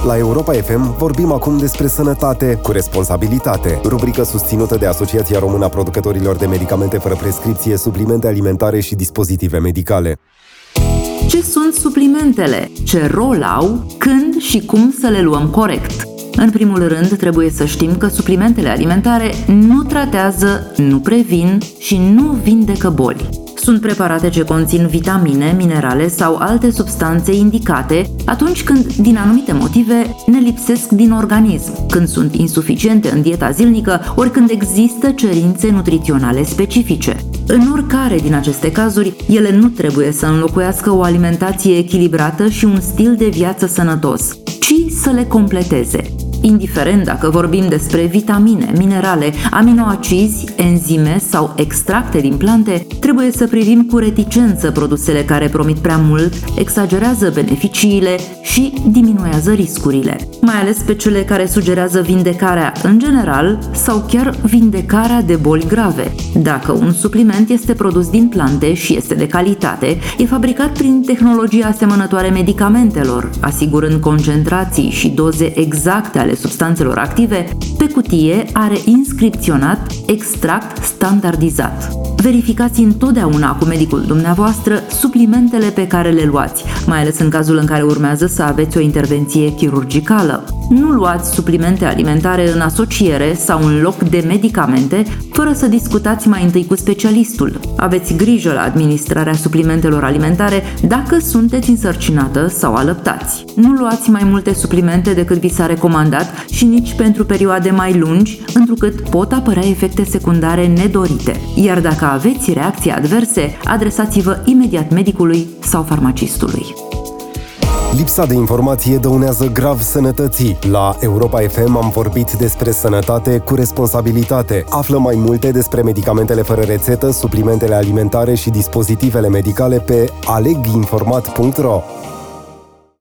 La Europa FM vorbim acum despre sănătate cu responsabilitate. Rubrică susținută de Asociația Română a Producătorilor de Medicamente fără prescripție, suplimente alimentare și dispozitive medicale. Ce sunt suplimentele? Ce rol au? Când și cum să le luăm corect? În primul rând, trebuie să știm că suplimentele alimentare nu tratează, nu previn și nu vindecă boli. Sunt preparate ce conțin vitamine, minerale sau alte substanțe indicate atunci când, din anumite motive, ne lipsesc din organism, când sunt insuficiente în dieta zilnică, ori când există cerințe nutriționale specifice. În oricare din aceste cazuri, ele nu trebuie să înlocuiască o alimentație echilibrată și un stil de viață sănătos, ci să le completeze. Indiferent dacă vorbim despre vitamine, minerale, aminoacizi, enzime sau extracte din plante, trebuie să privim cu reticență produsele care promit prea mult, exagerează beneficiile și diminuează riscurile, mai ales pe cele care sugerează vindecarea în general sau chiar vindecarea de boli grave. Dacă un supliment este produs din plante și este de calitate, e fabricat prin tehnologie asemănătoare medicamentelor, asigurând concentrații și doze exacte ale substanțelor active, pe cutie are inscripționat extract standardizat. Verificați întotdeauna cu medicul dumneavoastră suplimentele pe care le luați, mai ales în cazul în care urmează să aveți o intervenție chirurgicală. Nu luați suplimente alimentare în asociere sau în loc de medicamente, fără să discutați mai întâi cu specialistul. Aveți grijă la administrarea suplimentelor alimentare dacă sunteți însărcinată sau alăptați. Nu luați mai multe suplimente decât vi s-a recomandat și nici pentru perioade mai lungi, întrucât pot apărea efecte secundare nedorite. Iar dacă aveți reacții adverse, adresați-vă imediat medicului sau farmacistului. Lipsa de informație dăunează grav sănătății. La Europa FM am vorbit despre sănătate cu responsabilitate. Află mai multe despre medicamentele fără rețetă, suplimentele alimentare și dispozitivele medicale pe aleginformat.ro.